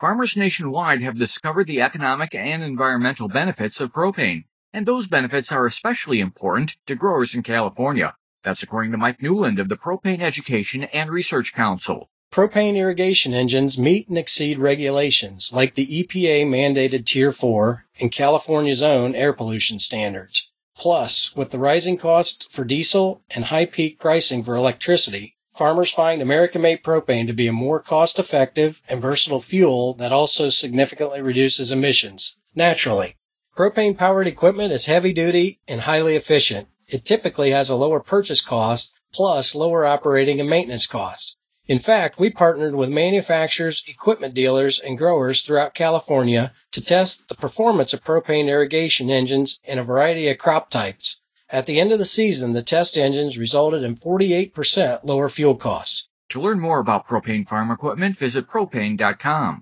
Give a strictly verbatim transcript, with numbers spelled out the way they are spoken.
Farmers nationwide have discovered the economic and environmental benefits of propane, and those benefits are especially important to growers in California. That's according to Mike Newland of the Propane Education and Research Council. Propane irrigation engines meet and exceed regulations like the E P A-mandated Tier four and California's own air pollution standards. Plus, with the rising cost for diesel and high peak pricing for electricity, farmers find American-made propane to be a more cost-effective and versatile fuel that also significantly reduces emissions naturally. Propane-powered equipment is heavy-duty and highly efficient. It typically has a lower purchase cost, plus lower operating and maintenance costs. In fact, we partnered with manufacturers, equipment dealers, and growers throughout California to test the performance of propane irrigation engines in a variety of crop types. At the end of the season, the test engines resulted in forty-eight percent lower fuel costs. To learn more about propane farm equipment, visit propane dot com.